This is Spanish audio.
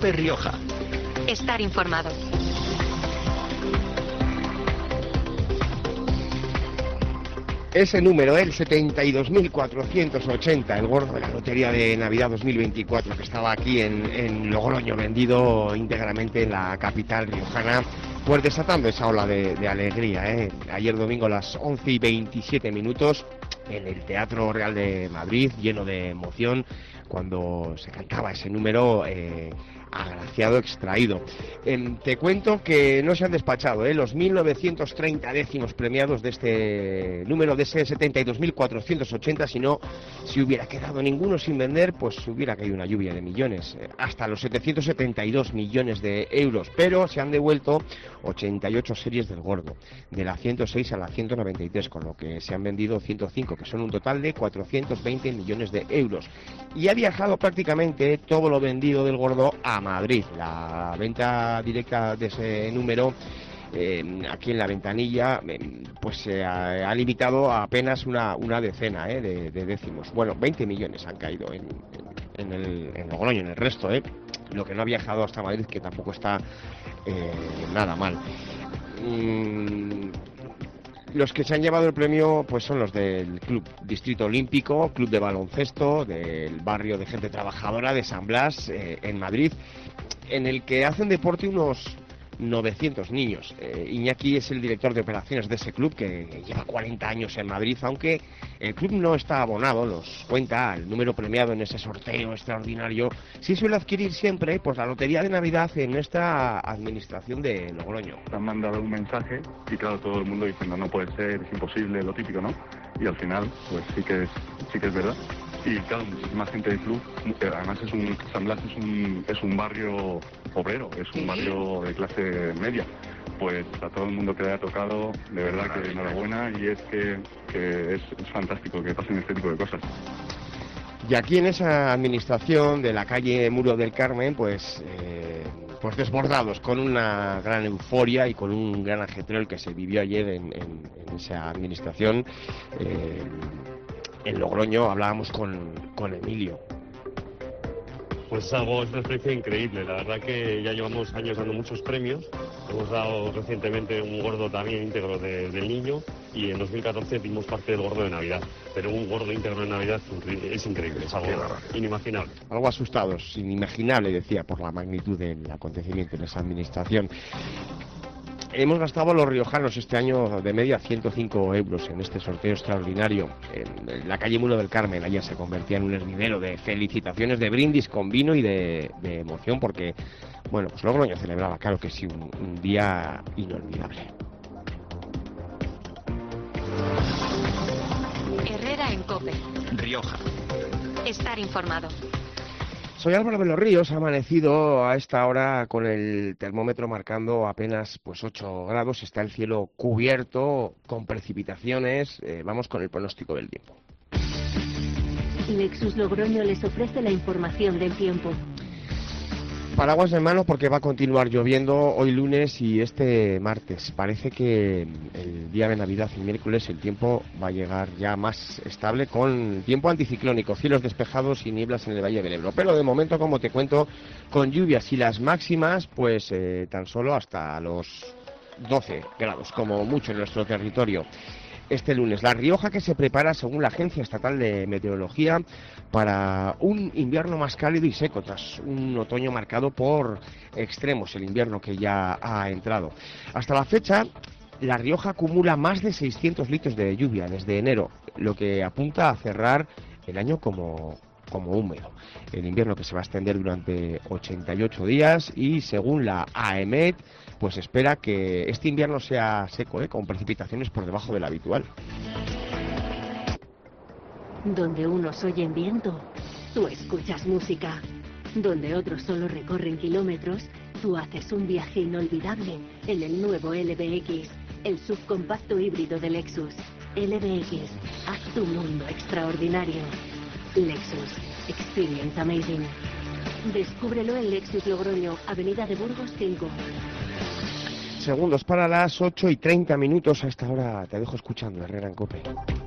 COPE Rioja. Estar informado. Ese número, el 72.480, el gordo de la Lotería de Navidad 2024, que estaba aquí en Logroño, vendido íntegramente en la capital riojana, pues desatando esa ola de alegría, ¿eh? Ayer domingo a las 11:27 en el Teatro Real de Madrid, lleno de emoción, cuando se cantaba ese número agraciado, extraído. Te cuento que no se han despachado los 1.930 décimos premiados de este número, de ese 72.480, si hubiera quedado ninguno sin vender, pues hubiera caído una lluvia de millones, hasta los 772 millones de euros, pero se han devuelto 88 series del gordo, de la 106 a la 193, con lo que se han vendido 105, que son un total de 420 millones de euros. Y ha viajado prácticamente todo lo vendido del gordo a Madrid. La venta directa de ese número aquí en la ventanilla pues se ha limitado a apenas una decena de décimos. Bueno, 20 millones han caído en Logroño, en el resto, lo que no ha viajado hasta Madrid, que tampoco está nada mal. Los que se han llevado el premio pues son los del Club Distrito Olímpico, Club de Baloncesto, del barrio de gente trabajadora de San Blas, en Madrid, en el que hacen deporte unos 900 niños. Iñaki es el director de operaciones de ese club, que lleva 40 años en Madrid, aunque el club no está abonado, nos cuenta, el número premiado en ese sorteo extraordinario sí suele adquirir siempre pues la lotería de Navidad en esta administración de Logroño. Han mandado un mensaje y claro, todo el mundo diciendo no puede ser, es imposible, lo típico, ¿no? Y al final pues sí que es verdad. Y claro, muchísima gente del club, además San Blas es un barrio obrero, es un barrio de clase media. Pues a todo el mundo que le haya tocado, de verdad que enhorabuena, y es que es fantástico que pasen este tipo de cosas. Y aquí en esa administración de la calle Muro del Carmen, pues desbordados, con una gran euforia y con un gran ajetreo el que se vivió ayer en esa administración. En Logroño hablábamos con Emilio. Pues es una experiencia increíble. La verdad que ya llevamos años dando muchos premios. Hemos dado recientemente un gordo también íntegro del niño, y en 2014 dimos parte del gordo de Navidad. Pero un gordo íntegro de Navidad es increíble, es algo inimaginable. Algo asustados, inimaginable, decía, por la magnitud del acontecimiento en esa administración. Hemos gastado los riojanos este año de media 105 euros en este sorteo extraordinario. En la calle Muro del Carmen, allá se convertía en un hervidero de felicitaciones, de brindis con vino y de emoción, porque, bueno, pues Logroño celebraba, claro que sí, un día inolvidable. Herrera en COPE Rioja. Estar informado. Soy Álvaro de los Ríos. Ha amanecido a esta hora con el termómetro marcando apenas 8 grados. Está el cielo cubierto con precipitaciones. Vamos con el pronóstico del tiempo. Lexus Logroño les ofrece la información del tiempo. Paraguas en mano porque va a continuar lloviendo hoy lunes y este martes. Parece que el día de Navidad, el miércoles, el tiempo va a llegar ya más estable con tiempo anticiclónico, cielos despejados y nieblas en el Valle del Ebro. Pero de momento, como te cuento, con lluvias y las máximas, pues tan solo hasta los 12 grados, como mucho en nuestro territorio. Este lunes, La Rioja, que se prepara, según la Agencia Estatal de Meteorología, para un invierno más cálido y seco, tras un otoño marcado por extremos, el invierno que ya ha entrado. Hasta la fecha, La Rioja acumula más de 600 litros de lluvia desde enero, lo que apunta a cerrar el año como húmedo. El invierno que se va a extender durante 88 días y, según la AEMET, pues espera que este invierno sea seco, con precipitaciones por debajo del habitual. Donde unos oyen viento, tú escuchas música. Donde otros solo recorren kilómetros, tú haces un viaje inolvidable en el nuevo LBX, el subcompacto híbrido de Lexus. LBX, haz tu mundo extraordinario. Lexus, experience amazing. Descúbrelo en Lexus Logroño, Avenida de Burgos 5. Segundos para las 8:30. A esta hora te dejo escuchando Herrera en COPE.